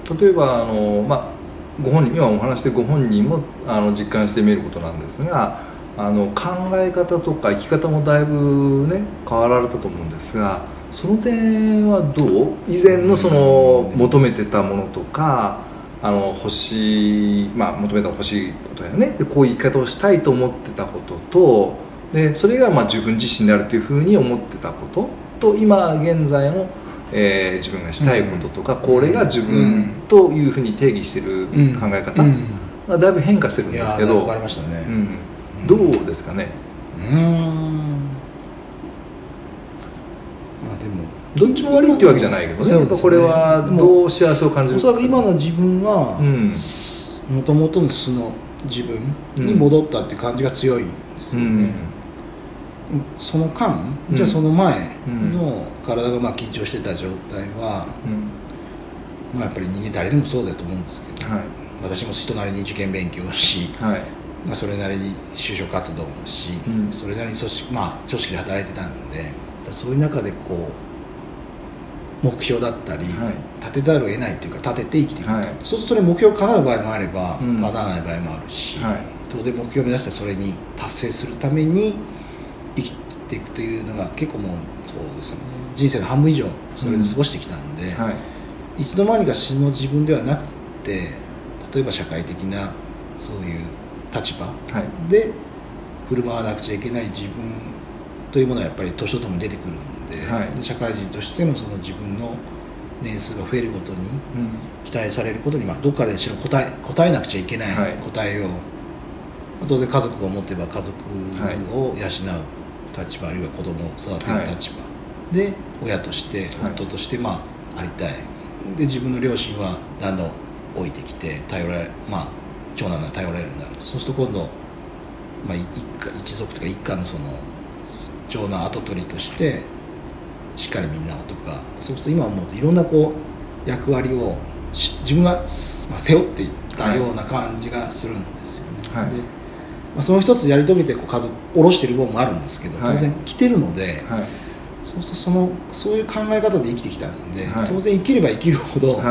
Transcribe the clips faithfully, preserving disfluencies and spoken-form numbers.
例えばあの、まあ、ご本人今お話してご本人もあの実感してみることなんですが、あの考え方とか生き方もだいぶね変わられたと思うんですが、その点はどう？以前のその求めてたものとか、あの欲しい、まあ、求めた欲しいことやね、でこういう生き方をしたいと思ってたことと、でそれがまあ自分自身であるというふうに思ってたことと、今現在の、えー、自分がしたいこととか、うん、これが自分というふうに定義している考え方がだいぶ変化してるんですけど、 分かりましたね、 うん、どうですかね。 うーん、まあでもどっちも悪いっていうわけじゃないけどね、やっぱこれはどう幸せを感じるか。 おそらく今の自分はもともとの素の自分に戻ったっていう感じが強いんですよね、うん、その間、うん、じゃあその前の体がまあ緊張してた状態は、うん、まあ、やっぱり人間誰でもそうだと思うんですけど、はい、私も人なりに受験勉強をし、はい、まあ、それなりに就職活動もし、うん、それなりに組織、まあ、組織で働いてたんで、そういう中でこう目標だったり、はい、立てざるを得ないというか立てて生きていくと、はい、そうするとそれ目標が叶う場合もあれば、うん、叶わない場合もあるし、はい、当然目標を目指してそれに達成するために生きていくというのが結構もうそうですね、人生の半分以上それで過ごしてきたんで、うん、はい、いつの間にか素の自分ではなくて、例えば社会的なそういう立場で振る舞わなくちゃいけない自分というものはやっぱり年とともに出てくるんで、はい、で社会人としてのその自分の年数が増えることに、うん、期待されることに、まあ、どっかでしろ答え、答えなくちゃいけない、はい、答えを、まあ、当然家族を持てば家族を養う立場、あるいは子供を育てる立場、はい、で親として夫として、まあ、ありたい。で自分の両親はだんだん老いてきて頼られ、まあ、長男が頼られるようになると、そうすると今度、まあ、一家一族とか一家のその長男跡取りとしてしっかりみんなとか、そうすると今はもういろんなこう役割を自分が背負っていったような感じがするんですよね、はい、で、まあ、その一つやり遂げてこう数下ろしている部分もあるんですけど、当然来てるので、はい、そうするとそのそういう考え方で生きてきたんで、はい、当然生きれば生きるほど、はい、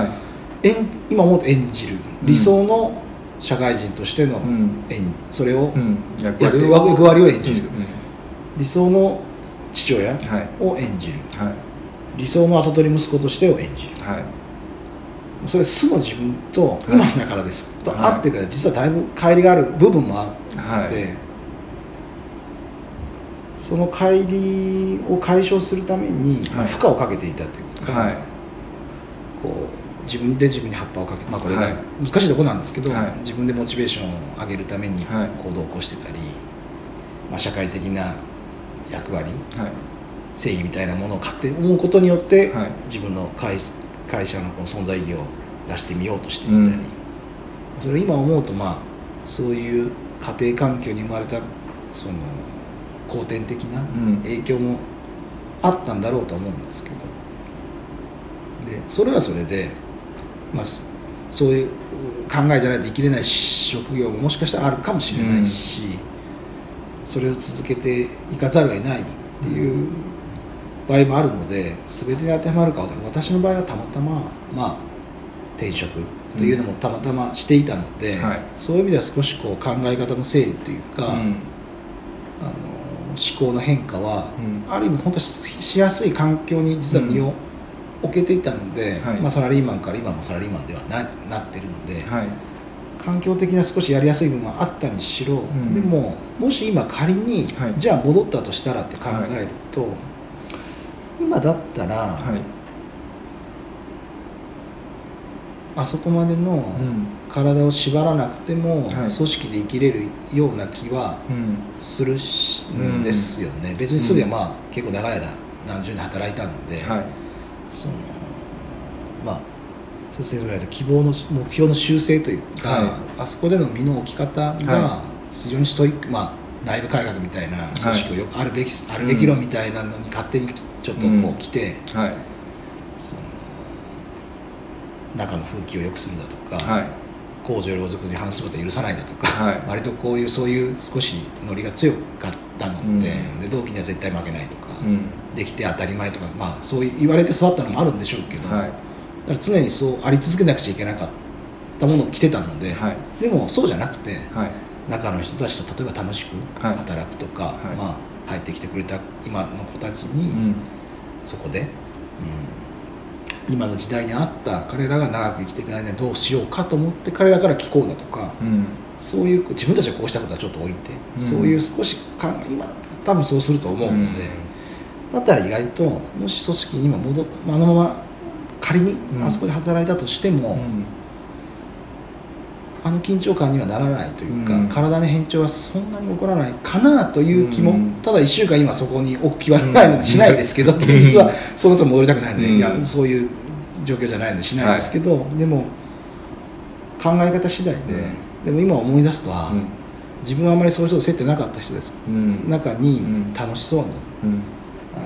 今思うと演じる理想の社会人としての演、うん、それをやって役割を演じる、うん、理想の父親を演じる、はい、理想の跡取り息子としてを演じる、はい、それ素の自分と今の中です、はい、と合ってから実はだいぶ乖離がある部分もあって、はい、その乖離を解消するために、まあ、負荷をかけていたというか、はい、こう自分で自分に葉っぱをかけ、まあ、これが難しいところなんですけど、はい、自分でモチベーションを上げるために行動を起こしてたり、まあ、社会的な役割、はい、正義みたいなものを勝手に思うことによって、はい、自分の 会, 会社のこの存在意義を出してみようとしてみたり、うん、それを今思うと、まあ、そういう家庭環境に生まれたその後天的な影響もあったんだろうと思うんですけど、でそれはそれで、まあ、そういう考えじゃないと生きれない職業ももしかしたらあるかもしれないし、うん、それを続けていかざるを得ないっていう場合もあるので、全てに当てはまるか分からない。私の場合はたまたま、まあ、転職というのもたまたましていたので、うん、はい、そういう意味では少しこう考え方の整理というか、うん、あの思考の変化は、うん、ある意味本当にしやすい環境に実は身を置けていたので、うん、はい、まあ、サラリーマンから今もサラリーマンでは な, なってるので、はい、環境的には少しやりやすい部分はあったにしろ、うん、でももし今仮に、はい、じゃあ戻ったとしたらって考えると、はい、今だったら、はい、あそこまでの体を縛らなくても、はい、組織で生きれるような気はするんですよね、うん、別にすぐは、まあ、結構長い間何十年働いたので、はい、そのまあそれ希望の目標の修正というか、はい、あそこでの身の置き方が非常にストイック、まあ、内部改革みたいな組織をよくあるべき、はい、あるべき論みたいなのに勝手にちょっとこう来て、うん、はい、その中の風紀を良くするだとか、はい、公序良俗に反することを許さないだとか、はい、割とこういうそういう少しノリが強かったので、うん、で同期には絶対負けないとか、うん、できて当たり前とか、まあ、そう言われて育ったのもあるんでしょうけど、はい、 から常にそうあり続けなくちゃいけなかったものを着てたので、はい、でもそうじゃなくて、はい、中の人たちと例えば楽しく働くとか、はい、まあ、入ってきてくれた今の子たちに、うん、そこで、うん、今の時代に合った彼らが長く生きていく間にどうしようかと思って彼らから聞こうだとか、うん、そういう自分たちがこうしたことはちょっと置いて、うん、そういう少し考え今だったら多分そうすると思うので、うん、だったら意外ともし組織に今戻あのまま仮にあそこで働いたとしても、うん、あの緊張感にはならないというか、うん、体の変調はそんなに起こらないかなという気も、うん、ただいっしゅうかん今そこに置く気はないのでしないですけど、うん、現実はそのと戻りたくないので、うん、いやそういう状況じゃないのでしないですけど、はい、でも考え方次第で、うん、でも今思い出すとは、うん、自分はあまりそういう人と接点なかった人です、うん、中に楽しそうに、うん、あ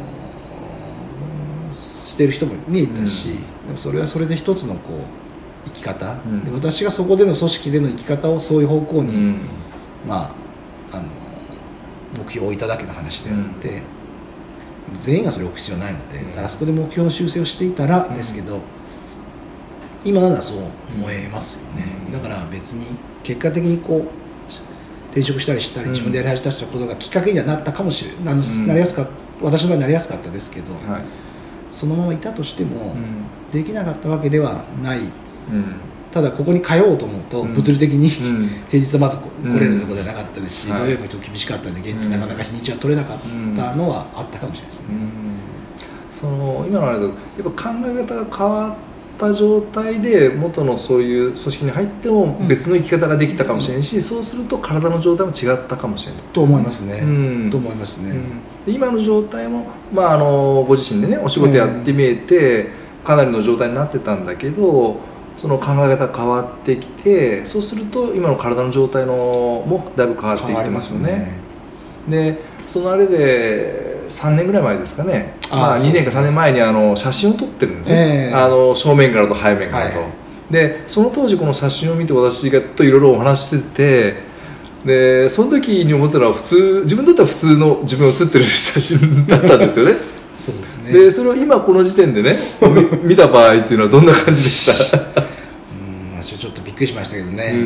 のしてる人も見えたし、うん、でもそれはそれで一つのこう生き方、うん、で私がそこでの組織での生き方をそういう方向に、うん、まあ、あの目標を置いただけの話であって、うん、全員がそれを置く必要ないので、うん、ただそこで目標の修正をしていたらですけど、うん、今ならそう思えますよね、うん、だから別に結果的にこう転職したりしたり自分でやり始めたことがきっかけにはなったかもしれない、うん、なりやすか私の場合なりやすかったですけど、はい、そのままいたとしても、うん、できなかったわけではない、うん、ただここに通おうと思うと物理的に、うん、平日はまず来れるところではなかったですし、うん、土曜日もちょっと厳しかったので現実なかなか日にちは取れなかったのはあったかもしれないですね、うんうん、 その今のあれだとやっぱ考え方が変わった状態で元のそういう組織に入っても別の生き方ができたかもしれないし、うん、そうすると体の状態も違ったかもしれないと思いますね、うん、と思いますね、 うん、今の状態も、まあ、あのご自身でねお仕事やってみえて、うん、かなりの状態になってたんだけどその考え方変わってきてそうすると今の体の状態のもだいぶ変わってきてますよね。でそのあれでさんねんぐらい前ですかね、あ、まあ、にねんかさんねんまえにあの写真を撮ってるんですね、えー、あの正面からと背面からと、はい、でその当時この写真を見て私がといろいろお話ししててでその時に思ったのは普通自分にとっては普通の自分が写ってる写真だったんですよねそうですね。 でそれを今この時点でね見た場合っていうのはどんな感じでしたうん私はちょっとびっくりしましたけどね、うん、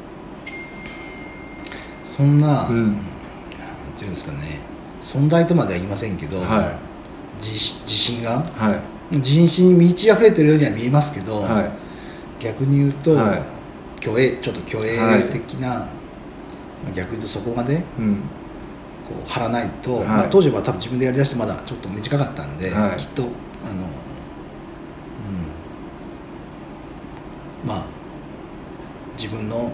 そんな、うん、なんていうんですかね存在とまでは言いませんけど、はい、自, 自信が、はい、自信に満ち溢れてるようには見えますけど、はい、逆に言うと、はい、虚栄ちょっと虚栄的な、はい、逆に言うとそこまで、うんこう張らないと、はいまあ、当時は多分自分でやりだしてまだちょっと短かったんで、はい、きっとあの、うん、まあ自分の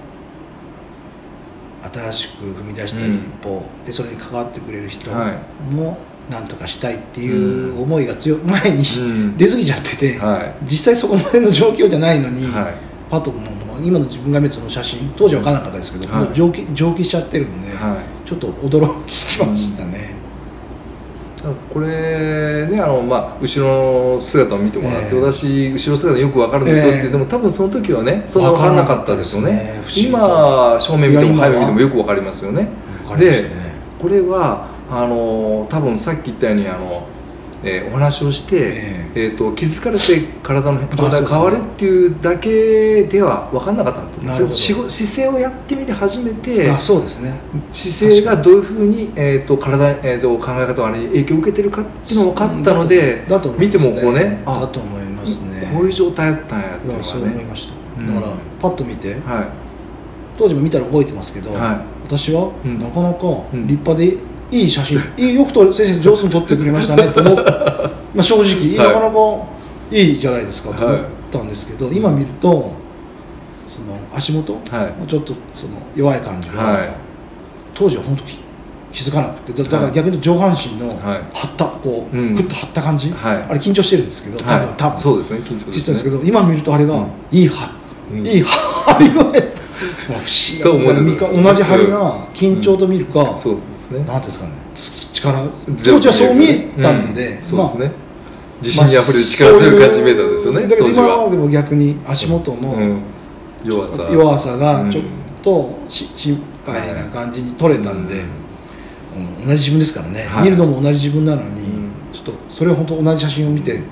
新しく踏み出した一歩、うん、でそれに関わってくれる人も何とかしたいっていう思いが強い前に、うん、出過ぎちゃってて、はい、実際そこまでの状況じゃないのに、はい、パッともう今の自分が見たその写真当時は分からなかったですけど、はい、もう蒸気、蒸気しちゃってるんで、はい、ちょっと驚きしましたね、 うん、これねあの、まあ、後ろの姿を見てもらって、えー、私後ろ姿よく分かるんですよって言っても、えー、多分その時はねそんな分からなかったですよね、ね今正面見ても背面見てもよく分かりますよね。で、ね、これはあの多分さっき言ったようにあのえー、お話をして、えーえー、と気づかれて体の状態が変わるっていうだけでは分からなかったんだと思うんですよ。姿勢をやってみて初めてあそうですね姿勢がどういうふうに、えー、と体、えー、と考え方が影響を受けてるかっていうのが分かったので、 だとだと、 見てもこうねだと思いますねこういう状態だったんやっていうのがねそう思いました、うん、だからパッと見て、はい、当時も見たら覚えてますけど、はい、私はなかなか立派で、うんいい写真いいよくと先生上手に撮ってくれましたねと思まあ正直、はい、なかなかいいじゃないですかと思ったんですけど、はい、今見るとその足元、はい、ちょっとその弱い感じが、はい、当時は本当に気づかなくてだから逆に上半身の張ったこう、うん、クッと張った感じ、はい、あれ緊張してるんですけど多分、はい、多分そうですね緊張してるんですけど今見るとあれが、うん、いい張、うん、いい張り具合不思議な同じ張りが緊張と見るか、うん、そうなんですかね力当時はそう見えたんで、 うん、そうですね、まあ、自信にあふれる力強い感じ見えたんですよね。 だけど今はでも逆に足元の、うんうん、 弱さ弱さがちょっとし、うん、心配な感じに取れたんで、うんうん、同じ自分ですからね、はい、見るのも同じ自分なのに、うん、ちょっとそれを本当同じ写真を見て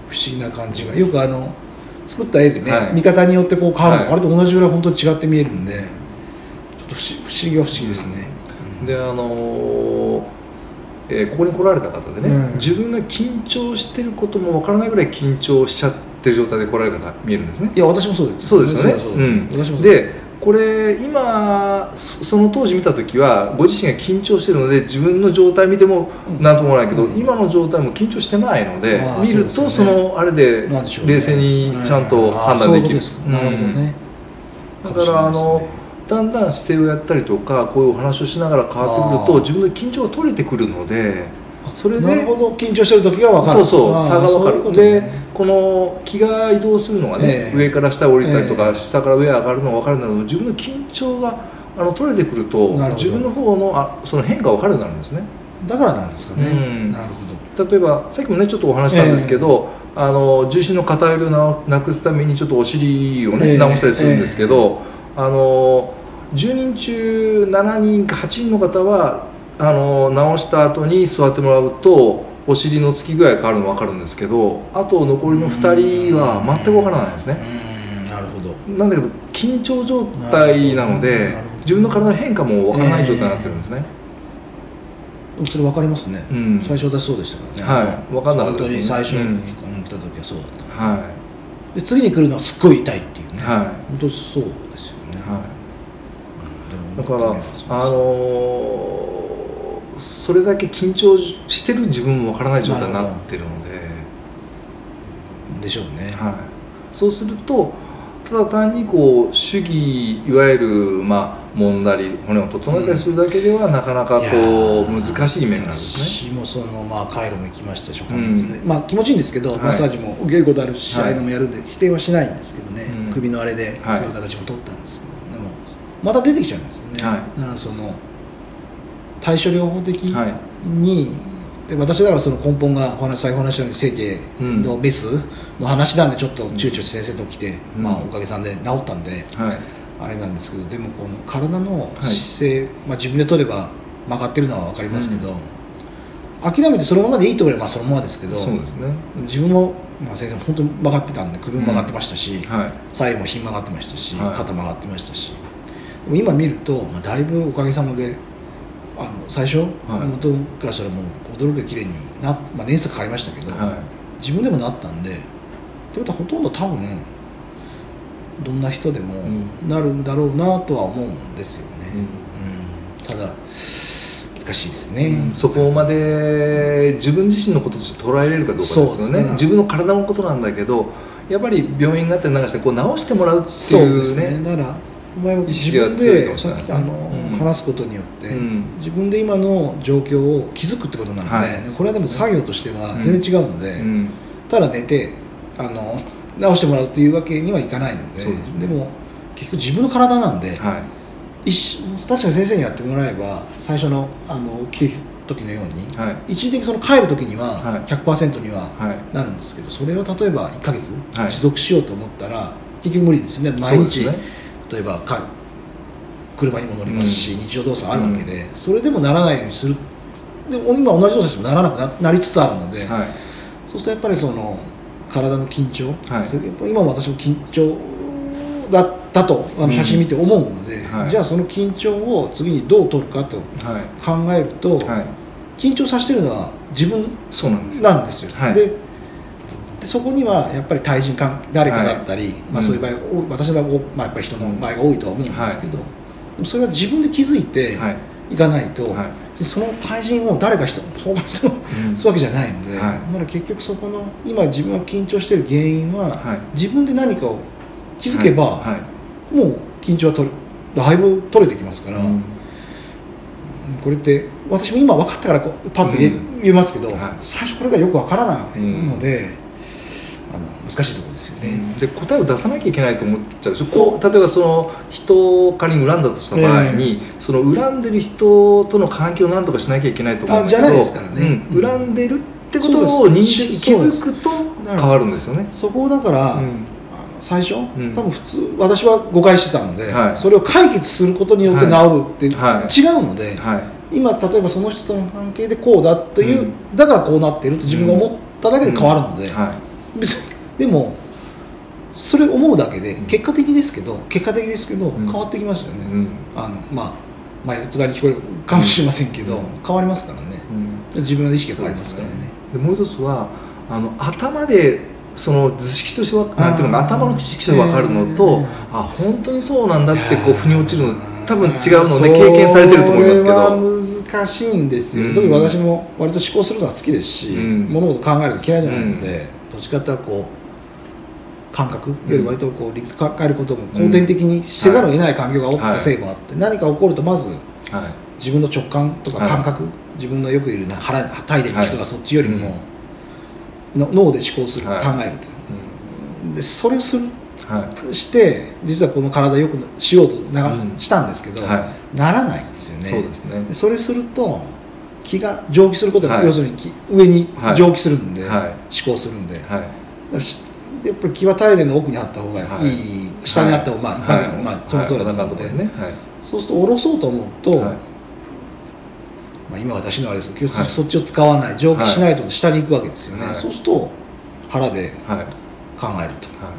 不思議な感じがよくあの作った絵でね、 はい、 見方によってこう変わるの、 はい、 あれと同じぐらい本当に違って見えるんでちょっと不思、不思議は不思議ですね、 うん、であのーえー、ここに来られた方でね、うん、自分が緊張してることもわからないぐらい緊張しちゃってる状態で来られる方見えるんですね。 いや私もそうです。 そうですよね。うん、私もそうでこれ今その当時見た時はご自身が緊張してるので自分の状態見ても何ともないけど、うん、今の状態も緊張してないので見るとそのあれで冷静にちゃんと判断できる。 なるほどね。 だからあのだんだん姿勢をやったりとかこういうお話をしながら変わってくると自分の緊張が取れてくるのでそれでなるほど緊張してる時が分かる。 そうそう差が分かる。でこの気が移動するのがね、えー、上から下降りたりとか、えー、下から上上がるのが分かるので自分の緊張があの取れてくると自分の方のあその変化が分かるようになるんですね。 だからなんですかね、うん、なるほど。例えばさっきもねちょっとお話したんですけど、えー、あの重心の偏りをなくすためにちょっとお尻をね、えー、直したりするんですけど、えー、あのじゅうにん中しちにんかはちにんの方はあの直した後に座ってもらうとお尻のつき具合が変わるの分かるんですけどあと残りのふたりは全く分からないですね。 うんなるほど。 なんだけど緊張状態なので自分の体の変化も分からない状態になってるんですね。 えー、それ分かりますね、うん、最初私そうでしたからね。 はい分かんなかったですね。 本当に最初に来た時はそうだった、 はい、 で次に来るのはすっごい痛いっていうね、 はい、 本当そうですよね、 はい、だからあのーそれだけ緊張してる自分もわからない状態になってるのででしょうね、 はい、そうするとただ単にこう手技いわゆるまあ揉んだり骨を整えたりするだけでは、うん、なかなかこう難しい面があるんですね。 私もそのまあカイロも行きましたし、うん、まあ気持ちいいんですけど、はい、マッサージも受けることあるし、はい、ああいうのもやるんで否定はしないんですけどね、うん、首のあれでそういう形も取ったんですけど、はい、でもまた出てきちゃうんですよね、はい、だからその対処療法的に、はい、で私だからその根本がお話最後話したように整形のメスの話なんでちょっと躊躇して先生と来て、うんまあ、おかげさんで治ったんで、はい、あれなんですけどでもこの体の姿勢、はいまあ、自分で取れば曲がってるのは分かりますけど、うん、諦めてそのままでいいと思えばそのままですけどそうですね、 自分も、まあ、先生も本当に曲がってたんで首も曲がってましたし、うんはい、左右もひん曲がってましたし、はい、肩曲がってましたしでも今見ると、まあ、だいぶおかげさまであの最初、はい、元からしたらもう驚くが綺麗にな、まあ、年数かかりましたけど、はい、自分でもなったんでってことはほとんど多分どんな人でもなるんだろうなとは思うんですよね、うんうん、ただ難しいですね、うん、 そこまで自分自身のこととして捉えられるかどうかですよね。自分の体のことなんだけどやっぱり病院があって流してこう治してもらうっていうね、そうですね。 だからお前は自分でさっきあの、うん、話すことによって、うん、自分で今の状況を気づくってことなので、はい、これはでも作業としては全然違うので、うん、ただ寝てあの直してもらうっていうわけにはいかないの で, で, ね、でも結局自分の体なんで、はい、一確かに先生にやってもらえば最初のあの切る時のように、はい、一時的にその帰る時には ひゃくパーセント にはなるんですけど、それを例えばいっかげつ持続しようと思ったら結局無理ですよね。毎日例えば車にも乗りますし、うん、日常動作あるわけで、うん、それでもならないようにするでも今同じ動作してもならなく な, なりつつあるので、はい、そうするとやっぱりその体の緊張、はい、それやっぱ今も私も緊張だったとあの写真見て思うので、うんはい、じゃあその緊張を次にどう取るかと考えると、はいはい、緊張させてるのは自分なんですよ。はい、ででそこにはやっぱり対人関誰かだったり、はいまあ、そういう場合、うん、私の場合、まあ、やっぱり人の場合が多いとは思うんですけど、うん、それは自分で気づいていかないと、はい、その対人を誰か人そういうわけじゃないので、はい、だから結局そこの今自分が緊張している原因は、はい、自分で何かを気づけば、はいはい、もう緊張は取るだいぶ取れてきますから、うん、これって私も今分かったからパッと言 え,、うん、言えますけど、はい、最初これがよく分からないので、うんあの難しいところですよね、うん、で答えを出さなきゃいけないと思っちゃうでしょ。こう例えばその人を仮に恨んだとした場合に、えー、その恨んでる人との関係を何とかしなきゃいけないと思うんだけど、 じゃないですからね、 うん、恨んでるってことを認識気づくと変わるんですよね。 そこをだから、うん、最初、うん、多分普通私は誤解してたので、はい、それを解決することによって治るって違うので、はいはい、今例えばその人との関係でこうだという、うん、だからこうなってると自分が思っただけで変わるので、うんはい別にでもそれ思うだけで結果的ですけど結果的ですけど変わってきますよね、うん、あのまあ前つがに聞こえるかもしれませんけど、うん、変わりますからね、うん、自分の意識が変わりますからね。 でもう一つはあの頭でその図式としてはなんていうのか頭の知識として分かるのと、あ本当にそうなんだってこう腑に落ちるの多分違うので経験されてると思いますけど、 それは難しいんですよ、うん、特に私も割と思考するのは好きですし、うん、物事考えるの嫌いじゃないので、うん、どっちかっていうとこう感覚より割とこう理屈考えることも後天的にせざるを得ない環境が起きたせいもあって、はい、何か起こるとまず、はい、自分の直感とか感覚、はい、自分のよくいる腹体でいる人がそっちよりも、はい、の脳で思考する、はい、考えると、うん、でそれをするはい、して実はこの体よくしようとな、うん、したんですけど、はい、ならないんですよね。 そうですね。 それすると気が蒸気することが、はい、要するに上に蒸気するんで、はい、思考するんで、はい、やっぱり気は体の奥にあった方がいい、はい、下にあった方が、まあ、一般的に、まあ、その通りだと思うので、はいねはい、そうすると下ろそうと思うと、はい、まあ、今私のあれですけど、はい、そっちを使わない蒸気しないと下に行くわけですよね、はい、そうすると腹で考えると、はい、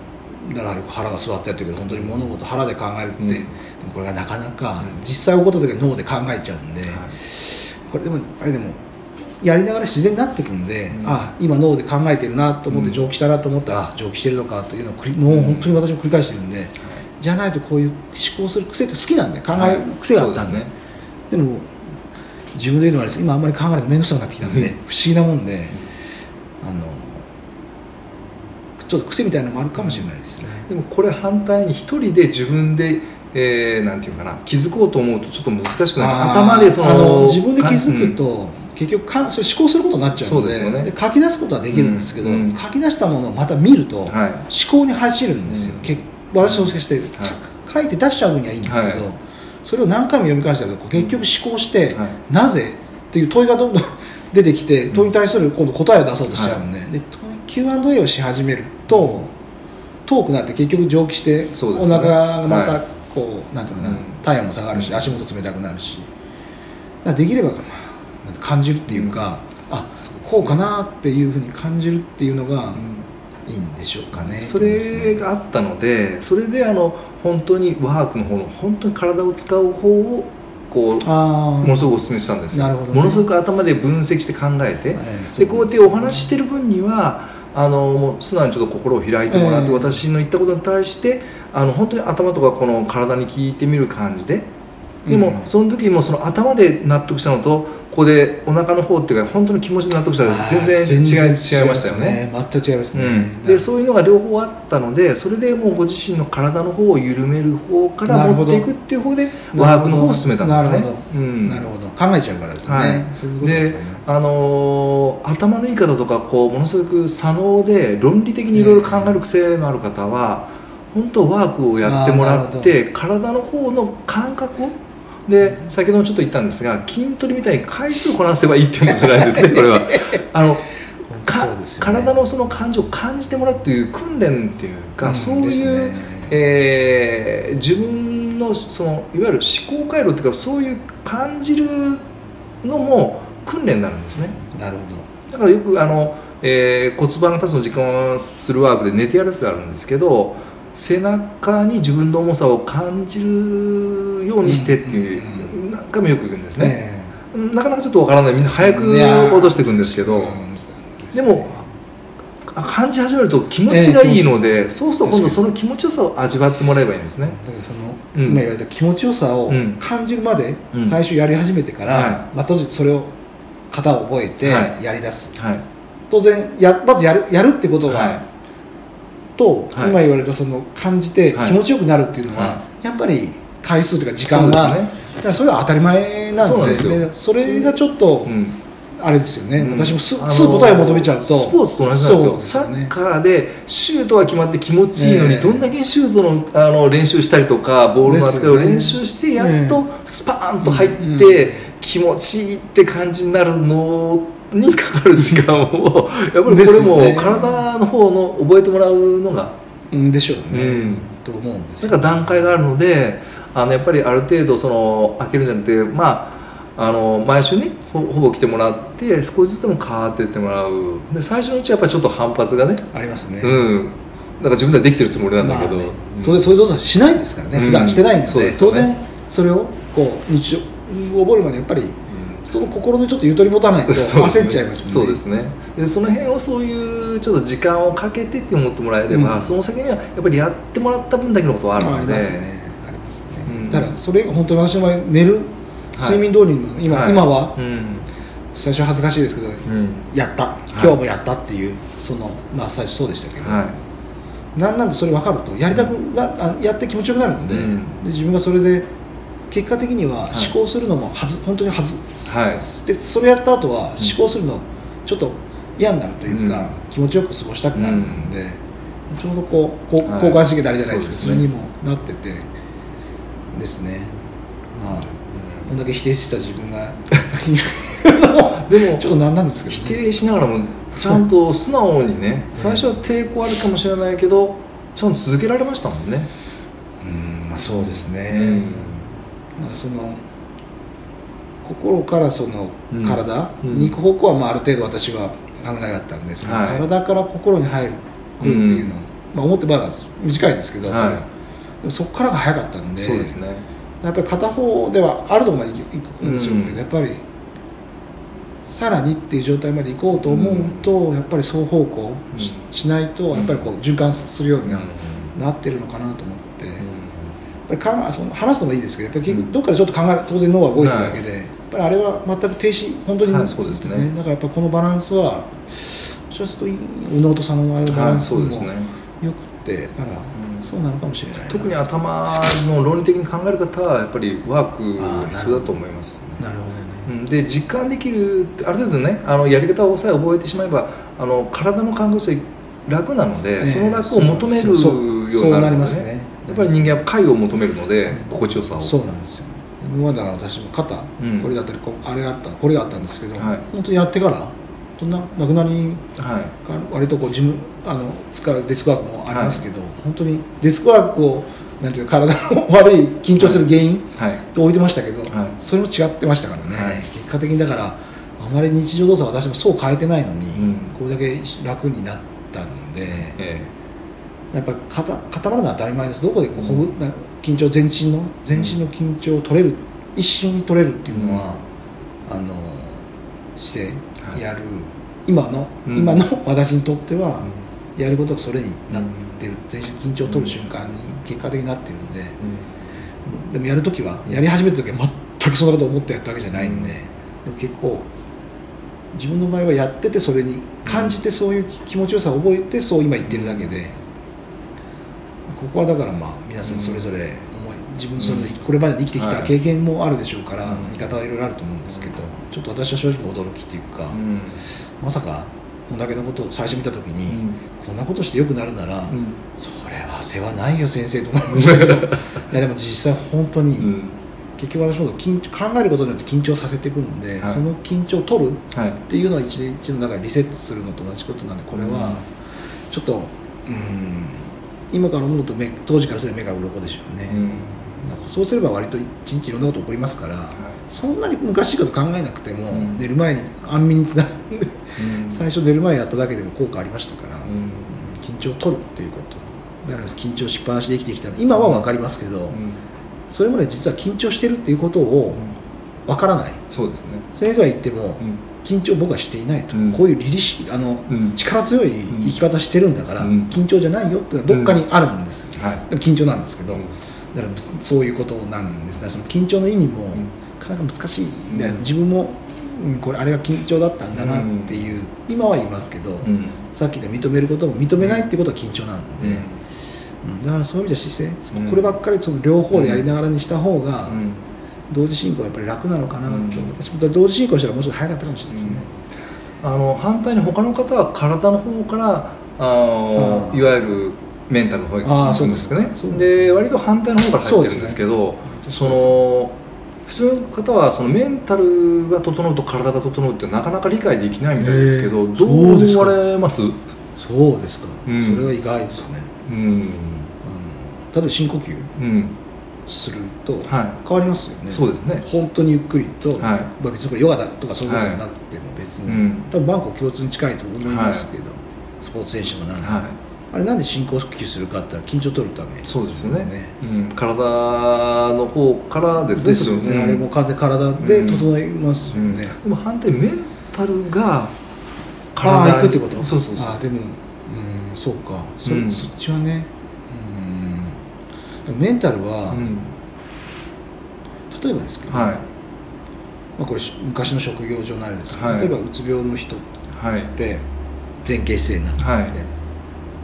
だからよく腹が座ってやってるけど本当に物事腹で考えるって、うん、でもこれがなかなか実際起こった時は脳で考えちゃうんで、はい、これでもあれでもやりながら自然になってくるんで、うん、あ今脳で考えてるなと思って蒸気したなと思ったら、うん、蒸気してるのかというのをもう本当に私も繰り返してるんで、うん、じゃないとこういう思考する癖って好きなんで考える癖があったんで、はい、で, でも自分で言うのはあれです今あんまり考えるの面倒くさくなってきたんで、うん、不思議なもんで、あのちょっと癖みたいなのもあるかもしれないですね。 でもこれ反対に一人で自分で、えー、なんていうかな気づこうと思うとちょっと難しくないですか。頭でそ の, あの自分で気づくと、うん、結局かそれ思考することになっちゃうの で, そうですよ、ね、で書き出すことはできるんですけど、うんうん、書き出したものをまた見ると、はい、思考に走るんですよ、うん、私もしかして、はい、書いて出しちゃう分にはいいんですけど、はい、それを何回も読み返したら結局思考して、はい、なぜっていう問いがどんどん出てきて問いに対する今度答えを出そうとしちゃうんで、はい、でキューアンドエー をし始めると遠くなって結局蒸気して、ね、お腹がまたこう、はい、なんていうかな、うん、体温も下がるし足元冷たくなるし、できれば感じるっていうか、うん、あこうかなっていうふうに感じるっていうのがいいんでしょうかね。 それがあったのでそれであの本当にワークの方の本当に体を使う方をこうものすごくお勧めしたんですよ、ね、ものすごく頭で分析して考えて、はい、でこうやってお話ししてる分にはあのもう素直にちょっと心を開いてもらって、えー、私の言ったことに対してあの本当に頭とかこの体に聞いてみる感じで、でも、うん、その時もその頭で納得したのとここでお腹の方っていうか本当に気持ちで納得したら全然違い、違いましたよね。 全く違いますね、うん、 でそういうのが両方あったのでそれでもうご自身の体の方を緩める方から持っていくっていう方でワークの方を進めたんですね。 なるほど、うん、なるほど考えちゃうからですね、はい、そういうことですね。 であのー、頭のいい方とかこうものすごく左脳で論理的にいろいろ考える癖のある方は、えー、本当ワークをやってもらって体の方の感覚をで先ほどもちょっと言ったんですが筋トレみたいに回数こなせばいいっていうのじゃないですねこれはあのか、ね、体のその感情を感じてもらうという訓練っていうか、うん、そういう、ねえー、自分のそのいわゆる思考回路っていうかそういう感じるのも訓練になるんですね。 なるほど。だからよくあの、えー、骨盤が立つの時間をするワークで寝てやるやつがあるんですけど背中に自分の重さを感じるようにしてっていう、うんうん、何回もよく言うんですね、えー、なかなかちょっとわからないみんな早く落としていくんですけど、でも感じ始めると気持ちがいいので、えー、そうすると今度その気持ちよさを味わってもらえばいいんですね。 だからその、うん、今言われた気持ちよさを感じるまで最初やり始めてから、うんはいまあ、当時それを型を覚えてやり出す、はいはい、当然やまずやる、やるってことが、はいとはい、今言われたその感じて気持ちよくなるっていうのは、はい、やっぱり回数というか時間が そ,、ね、だからそれは当たり前なんで、そ, でそれがちょっと、うん、あれですよね、うん、私も す, すぐ答えを求めちゃうとスポーツと同じなんですよ。サッカーでシュートは決まって気持ちいいのに、えー、どんだけシュート の, あの練習したりとかボールの扱いを練習してやっとスパーンと入って気持ちいいって感じになるのにかかる時間をやっぱりこれも体の方の覚えてもらうのがでしょうね、うん、と思うんですよ。 だから段階があるのであのやっぱりある程度その開けるんじゃなくてまああの毎週ね ほ, ほぼ来てもらって少しずつでも変わっていってもらう。で最初のうちはやっぱりちょっと反発がねありますね、 うん、だから自分ではできてるつもりなんだけど、 まあね、当然そういう動作しないですからね、うん、普段してないんで、うん、当然それをこう日常覚えるまでやっぱり、うん、その心のちょっとゆとり持たないと焦っちゃいますもんね。 そうですね。でその辺をそういうちょっと時間をかけてって思ってもらえれば、うん、その先にはやっぱりやってもらった分だけのことはあるので、ありますね、ありますね、うん、 ただそれが本当に私の場合寝る睡眠導入の、はい、今、はい、今は、うん、最初恥ずかしいですけど、うん、やった今日もやったっていう、はい、そのまあ最初そうでしたけど、はい、なんなんでそれ分かるとやりたくな、やって気持ちよくなるので、うん、で自分がそれで結果的には思考するのもはず、はい、本当にはず、はい、でそれやった後は思考するのちょっと嫌になるというか、うん、気持ちよく過ごしたくなるので、うん、ちょうどこう交感神経であれじゃないですけど、はい、それにもなっててですね。まあこんだけ否定してた自分がでもちょっと何なんですけど、ね、 否定しながらもちゃんと素直にね最初は抵抗あるかもしれないけどちゃんと続けられましたもんね。 うん、まあそうですね、うん、なんかその心からその体に行く方向はまあある程度私は考えがあったんで、その体から心に入る来るっていうのを、まあ、思ってまだ短いですけど、はい、でもそこからが早かったんで、 そうですね、 やっぱり片方ではあるところまで行くんでしょうけど、うん、やっぱりさらにっていう状態まで行こうと思うと、うん、やっぱり双方向 し,、うん、しないとやっぱりこう循環するように な,、うん、なってるのかなと思って、うん、やっぱりかその話すのもいいですけど、やっぱりどっかでちょっと考え当然脳は動いてるだけで、やっぱりあれは全く停止本当に、はい、そうですね、だからやっぱこのバランスはちょっと宇野とさんのあれのバランスもよくて、だからそうなのかもしれない。 特に頭の論理的に考える方はやっぱりワークが必要だと思います。 なるほどね。 で実感できるある程度ね、あのやり方をさえ覚えてしまえばあの体の感覚として楽なので、ね、その楽を求めるようになるので、ね、やっぱり人間は快を求めるので、心地よさを。 そうなんですよ。今までは私も肩、うん、これだったりあれがあったこれがあったんですけど、はい、本当にやってからななくなりが割とこう自分あの使うデスクワークもありますけど、はい、本当にデスクワークをなんていうか体の悪い緊張する原因と置いてましたけど、はいはい、それも違ってましたからね、はい、結果的にだからあまり日常動作は私もそう変えてないのに、うん、これだけ楽になったので、ええ、やっぱり固固まるのは当たり前です。どこでこうほぐ、うん、緊張全身の全身の緊張を取れる、一瞬に取れるっていうのは、うん、あの姿勢やる、はい、今の、うん、今の私にとっては、うん、やることがそれになってる、全身緊張を取る瞬間に結果的になってるんで、うん、でもやるときはやり始めたときは全くそんなことを思ってやったわけじゃないんで、うん、でも結構自分の場合はやっててそれに感じてそういう気持ちよさを覚えてそう今言ってるだけで、ここはだからまあ皆さんそれぞれ思い自分それでこれまで生きてきた経験もあるでしょうから、はい、見方はいろいろあると思うんですけど、ちょっと私は正直驚きというか、うん、まさかこんだけのことを最初見た時に、うん、こんなことしてよくなるなら、うん、それは世話ないよ先生と思いましたけどいやでも実際本当に、うん、結局私も緊考えることによって緊張させてくるんで、はい、その緊張を取るっていうのは一日の中でリセットするのと同じことなんで、これはちょっと、うん、今から思うと目当時からすれば目が鱗でしょうね、うん、なんかそうすれば割と一日いろんなこと起こりますから、はい、そんなに難しいこと考えなくても、うん、寝る前に安眠につながるんで、うん、最初寝る前やっただけでも効果ありましたから、うん、緊張を取るっていうことだから緊張しっぱなしで生きてきた今は分かりますけど、うん、それまで実は緊張してるっていうことを分からない、うん、そうですね、先生は言っても、うん、緊張僕はしていないと、うん、こういう凛々しいあの、うん、力強い生き方してるんだから、うん、緊張じゃないよっていうのはどっかにあるんですよ、うん、はい、でも緊張なんですけど、うん、だからそういうことなんですね。その緊張の意味もなかなか難しいんで、うん、自分も、うん、これあれが緊張だったんだなっていう、うん、今は言いますけど、うん、さっきで認めることも認めないっていうことは緊張なんで、うんうん、だからそういう意味では姿勢、うん、こればっかりその両方でやりながらにした方が、うん、同時進行はやっぱり楽なのかなと、うん、私も同時進行したらもうちょっと早かったかもしれないですね、 うん、あの反対に他の方は体の方からああいわゆるメンタルの方に行くんですかね。で, で割と反対の方から入ってるんですけど、その普通の方はそのメンタルが整うと体が整うってなかなか理解できないみたいですけど、どう思われます？ そうですか、うん、それは意外ですね、うんうん、例えば深呼吸、うん、 すると変わりますよね、はい、 そうですね。 本当にゆっくりと、はい、まあ、別にこれヨガだとかそういうことじゃなくても別に、はい、うん、多分バンコク共通に近いと思いますけど、はい、スポーツ選手もなんで、はい、あれなんで深呼吸するかって言ったら緊張を取るためですよね。 そうですよね、うん、体の方からですね。 ですよね、うん、あれも完全に体で整いますよね、うんうん、でも反対メンタルが体に行くってこと。 そうそうそう。 あでも、うん、そうか そ, れ、うん、そっちはね、うん、メンタルは、うん、例えばですけど、はい、まあ、これ昔の職業上のあれですけど、はい、例えばうつ病の人って前傾姿勢になって、はい、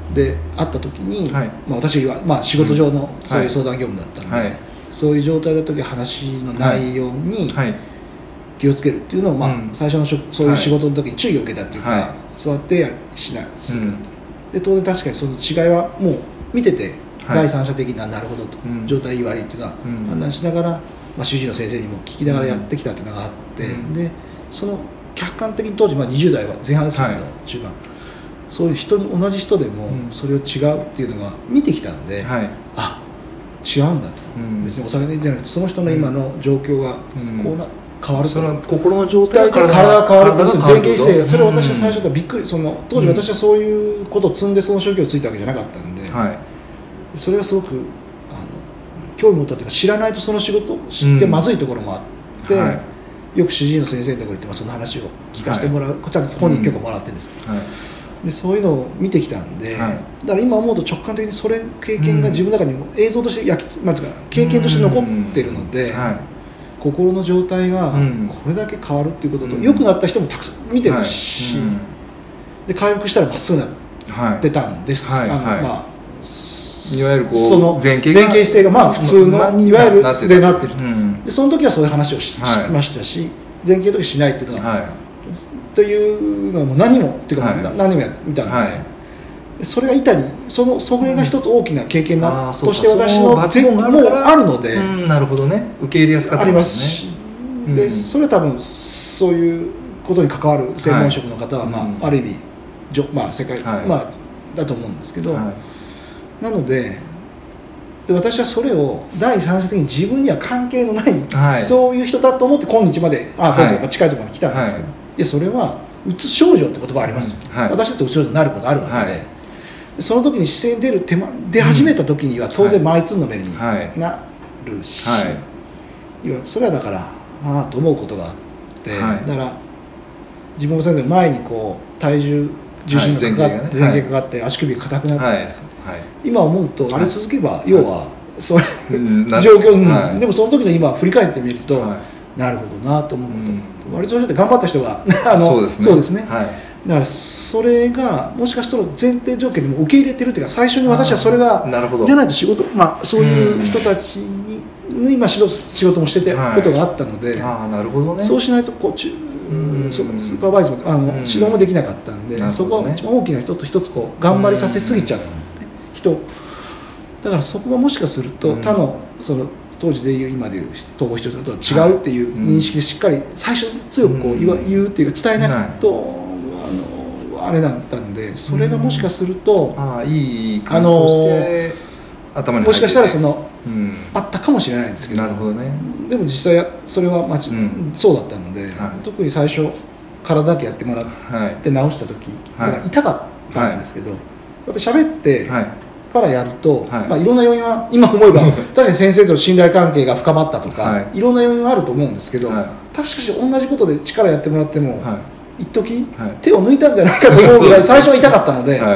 で会った時に、はい、まあ、私は、まあ、仕事上のそういう相談業務だったんで、はい、そういう状態だった時話の内容に気をつけるっていうのを、まあ、うん、最初のそういう仕事の時に注意を受けたっていうか、はい、そうやってしないする、うん、で当然確かにその違いはもう見てて、はい、第三者的ななるほどと、うん、状態いい悪いっていうのは判断しながら、まあ、主治医の先生にも聞きながらやってきたっていうのがあって、うん、でその客観的に当時、まあ、にじゅう代は前半ですけど、はい、中盤そういう人に同じ人でもそれを違うっていうのが見てきたんで、はい、あ違うんだと、うん、別にお酒でじゃなくてその人の今の状況がこうな、うん、変わると、 その心の状態で体が変わると、前傾姿勢、それは私は最初はびっくり、その当時私はそういうことを積んでその職業をついたわけじゃなかったんで、はい、それがすごくあの興味持ったというか、知らないとその仕事を知ってまずいところもあって、うん、はい、よく主治医の先生のところに行ってその話を聞かせてもらう、はい、本人許可もらってるんですけど、はい、でそういうのを見てきたんで、はい、だから今思うと直感的にそれ経験が自分の中にも映像として焼きつ、まあ、経験として残ってるので、はい、心の状態がこれだけ変わるっていうことと、良くなった人もたくさん見てるし、はい、で回復したらまっすぐなってたんです、はい、あの、はい、まあ、 いわゆるこうその前傾姿勢がまあ普通の、ま、いわゆる姿勢になってると、うん、でその時はそういう話を し,、はい、しましたし、前傾の時しないっていうのは、はい、というのはもう何もっていうか、はい、何もや見たんで、はい、それが板にそのそれが一つ大きな経験な、うん、として私の前傾もあるので、うん、 なるほどね、受け入れやすかったですね。ありますし、 うん、でそれは多分そういうことに関わる専門職の方は、はい、まあ、うん、ある意味まあ世界、はい、まあだと思うんですけど、はい、なので。で私はそれを第三者的に自分には関係のない、はい、そういう人だと思って今日まであ今日とか近いところまで来たんですけど、はい、いやそれはうつ症状って言葉あります、うん、はい、私だってうつ症状になることあるわけで、はい、その時に視線出る手間出始めた時には当然マイツーの目になるし、はい、はい、それはだからああと思うことがあって、はい、だから自分もそうだけど前にこう体重重心がかかって、前傾がかかって足首が硬くなって、はいはい、今思うとあれ続けば、はい、要はそれ、はい、状況、はい、でもその時の今振り返ってみると、はい、なるほどなと思うこと、うん、割とそういう人って頑張った人があのそうですね、そうですね、はい、だからそれがもしかしたら前提条件でも受け入れてるっていうか、最初に私はそれがじゃないと仕事、まあ、そういう人たちに今仕事もしててことがあったので、はい、あ、なるほどね、そうしないとこううん、スーパーバイズもあの、うん、指導もできなかったんで、ね、そこは一番大きな人と一つこう頑張りさせすぎちゃう、うん、人だからそこがもしかすると、うん、他のその当時でいう今でいう統合失調症とは違うっていう認識でしっかり最初に強くこう言わ、うん、言うっていうか伝えないと、うん、あのあれだったんで、それがもしかすると、 うん、ああいい感じとして頭に入ってて、 もしかしたらその、うん、あったかもしれないんですけど、 なるほどね、 でも実際それは、まちうん、そうだったので、はい、特に最初体だけやってもらって直した時、はい、痛かったんですけど、はい、やっぱり喋ってからやると、はい、まあ、いろんな要因は今思えば確かに先生との信頼関係が深まったとか、はい、いろんな要因はあると思うんですけど、はい、確かに同じことで力やってもらっても、はい、一時、はい、手を抜いたんじゃないかと思うぐらい最初は痛かったので、はい、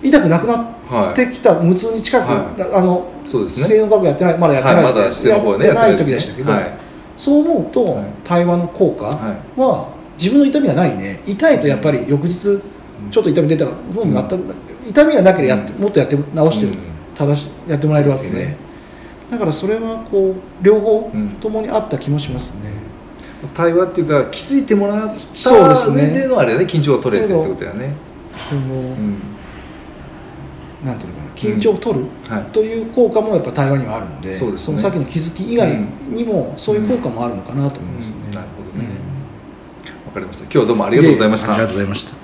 痛くなくなってきた、無痛に近く、はい、あのそうですね、姿勢の学やってない、まだやってない、はい、まだ姿勢の方ね、やってない時でしたけど、はい、そう思うと、はい、対話の効果は、自分の痛みがないね、痛いとやっぱり翌日ちょっと痛み出たらどうもなった、うん、痛みがなければやって、もっとやって直してる、うん、正しやってもらえるわけで、ね、だからそれはこう両方ともにあった気もしますね、 うん、対話っていうか気づいてもらった上でのあれね、緊張が取れてるってことだよね。その、うん、 なんていうのかな、緊張を取る、うん、という効果もやっぱ対話にはあるんで、うん、そうですね、その先の気づき以外にもそういう効果もあるのかなと思いますね、うんうん、なるほどね、 わかりました。今日はどうもありがとうございました。 ありがとうございました。